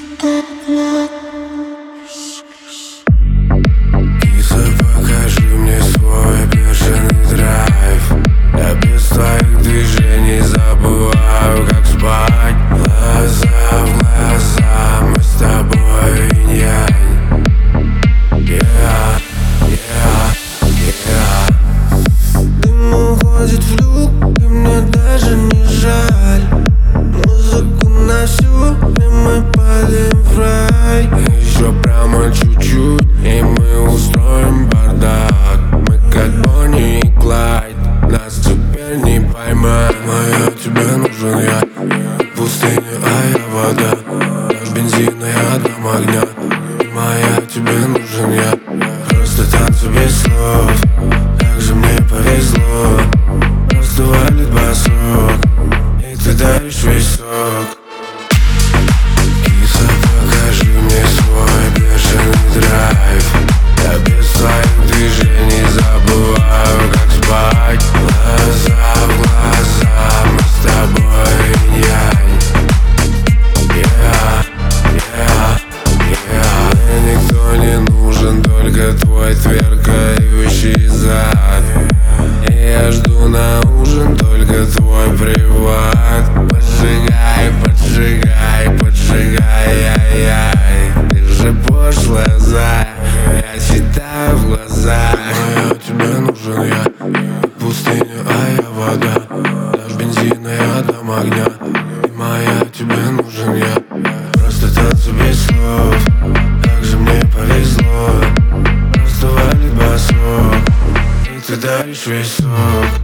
Киса, покажи мне свой бешеный драйв. Я без твоих движений забываю, как спать. Глаза в глаза, мы с тобой инь-янь. Yeah, yeah, yeah. Дым уходит в люк, и мне даже не жаль. Музыку на всю, и мы падаем в рай. Еще прямо чуть-чуть, и мы устроим бардак. Мы как Бонни и Клайд, нас теперь не поймать. Моя, тебе нужен я, пустыня, а я вода. Дашь бензина, я дам огня. Моя, тебе нужен я, просто танцы без слов. Как же мне повезло, просто валит басок, и ты даришь весь сок. Киса, покажи мне свой бешеный драйв. Я без твоих движений забываю, как спать. Глаза в глаза, мы с тобой инь-янь. Yeah, yeah, yeah. Мне никто не нужен, только твой тверкающий зад. И я жду на ужин только твой приват. Поджигай, поджигай, поджигай, яй-яй. Ты же пошлая зая, я читаю в глаза. Моя, тебе нужен я, пустыня, а я вода. Дашь бензина, я дам огня. И моя, тебе нужен я, просто танцы без слов. Как же мне повезло, просто валит басок, и ты даришь весь сок.